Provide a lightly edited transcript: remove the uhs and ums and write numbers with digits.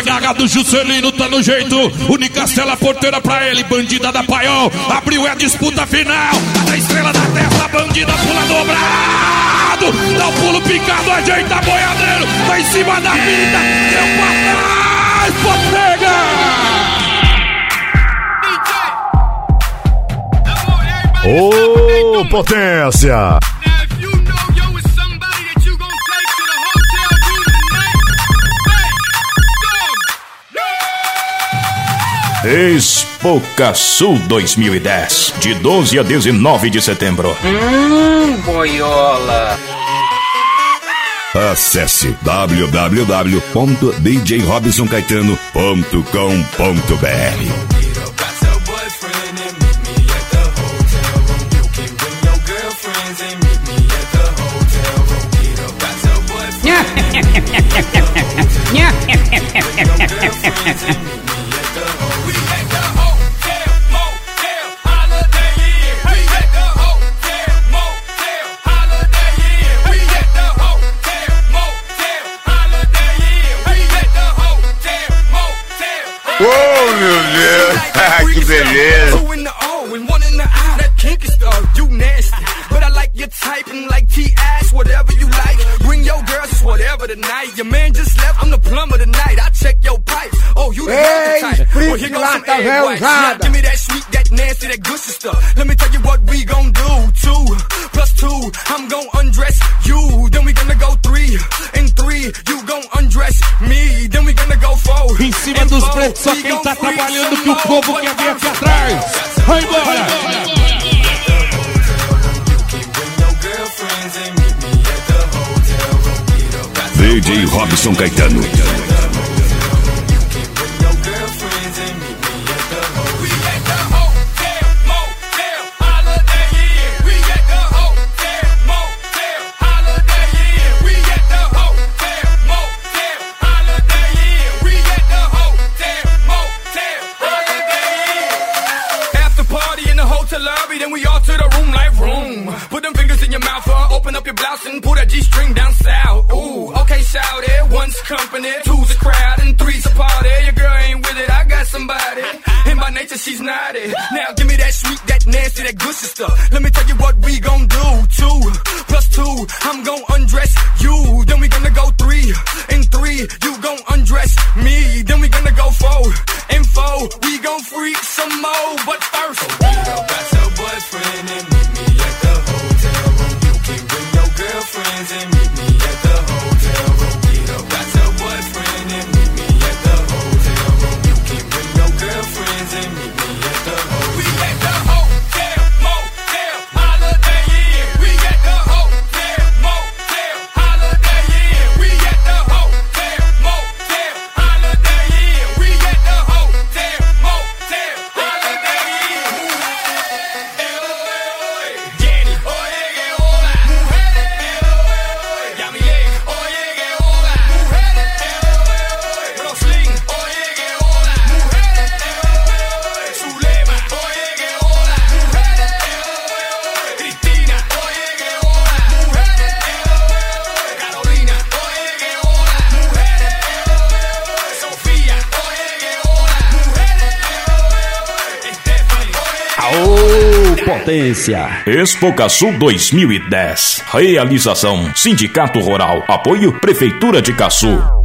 garra do Juscelino, tá no jeito. O Nicastela, porteira pra ele, bandida da Paiol. Abriu a disputa final. A estrela da testa, bandida pula dobrado. Dá o pulo picado, ajeita boiadeiro. Vai em cima da vida, deu pra trás, Potega! Ô, potência! Expoca Sul 2010, de 12 a 19 de setembro. Boiola. Acesse www.djrobsoncaetano.com.br. Oh, meu Deus, que beleza. You nasty, but I like your type and like T-ass, whatever you like. Bring your girls, it's whatever tonight. Your man just left, I'm the plumber tonight. I check your pipes. Oh, you the type. Well, here goes some egg whites. Now, give me that sweet, that nasty, that gushy stuff. Let me tell you what we gon' do. 2 plus 2, I'm gon' undress you. Then we gonna go 3 and 3, you gon' undress me. Then we gonna go 4. Em cima dos pretos, só quem tá trabalhando que o povo quer ver aqui atrás. Vai embora! DJ Robson Caetano. Lobby, then we all to the room like room. Put them fingers in your mouth, open up your blouse and pull that G-string down south. Ooh, okay, shout it. 1's company, 2's a crowd, and 3's a party. Your girl ain't with it, I got somebody. And by nature, she's naughty. Now give me that sweet, that nasty, that gushy stuff. Let me tell you what we gon' do. 2 plus 2, I'm gon' undress you. Then we gonna go 3 and 3, you gon' undress me. Then we gonna go 4 and 4, we gon' freak some more. But first, your boyfriend and meet me at the hotel room. You can bring your girlfriends and meet me at the hotel room. Got your boyfriend and meet me at the hotel room. You can bring your girlfriends and meet me at the hotel room. We at the hotel, motel, Holiday Inn. We at the hotel, motel, Holiday Inn. We at the hotel, motel, Holiday Inn. We at the hotel, motel, Holiday Inn. Potência. Expoca Sul 2010. Realização: Sindicato Rural. Apoio: Prefeitura de Caçu.